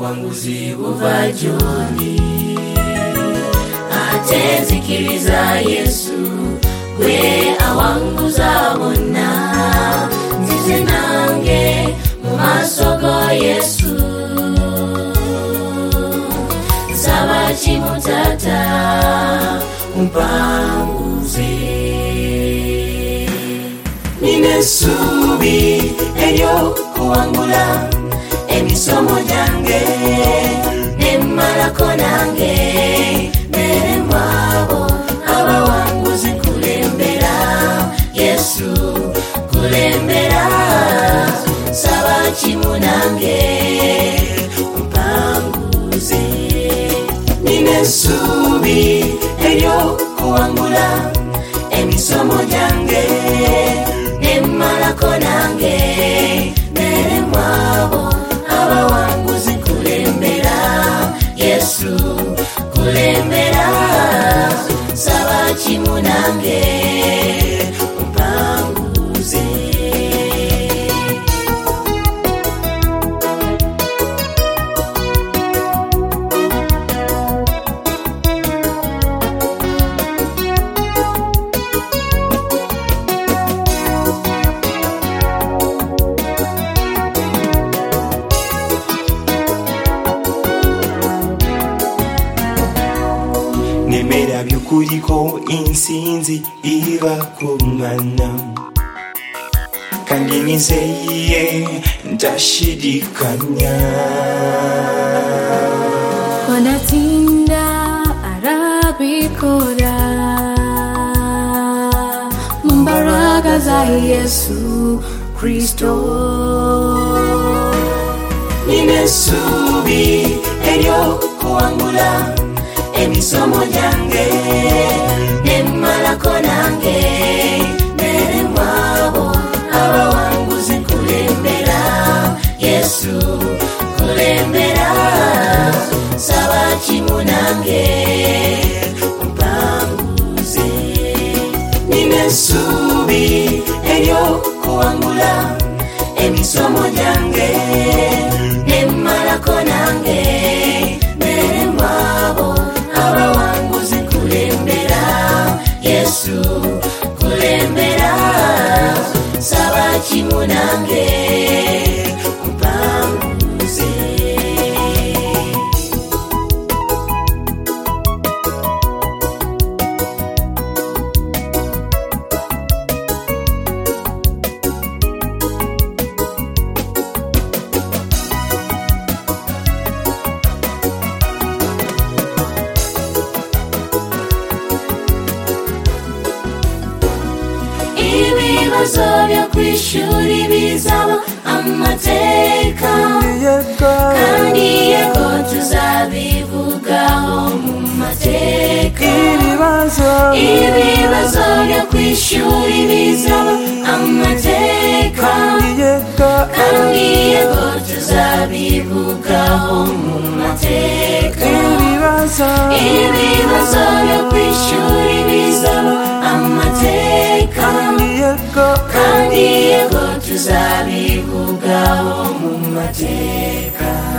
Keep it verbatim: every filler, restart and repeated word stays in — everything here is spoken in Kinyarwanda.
ubuwanguzi buva joni. Ate zikiriza Yesu gwe awanguza bona, nzize nange mu maso ga Yesu. Saba chimutata umpanguze. Nine subi elyo kuwangula emisomo jange, nemalako nange nere mwabo abawanguzi kulembera Yesu kulembera. Saba chimunange umpanguze. Nine subi elyo kuwangula emisomo jange, nemalako nange nere mwabo abawanguzi kulembera Yesu kulembera. Saba chimunange umpanguze. Nemera by'ukuri insinzi iba ku Mana, kandi nizeye ndashidikanya. Konatinda arabikora mumbaraga za Yesu Kristo. Nine subi elyo kuwangula emisomo jange, nemalako nange nere mwabo abawanguzi kulembera Yesu kulembera. Saba chimunange umpanguze. Nine subi elyo kuwangula emisomo jange, nemalako nange nere mwabo abawanguzi kulembera Yesu kulembera. Saba chimunange umpanguze. Ibibazo byo kwishuri bizaba amateka, kandi yego tuzabivugaho mu mateka. Ibibazo byo kwishuri bizaba amateka, kandi yego tuzabivugaho mu mateka. Ibibazo byo kwishuri bizaba amateka, kandi yego tuzabivugaho mu mateka.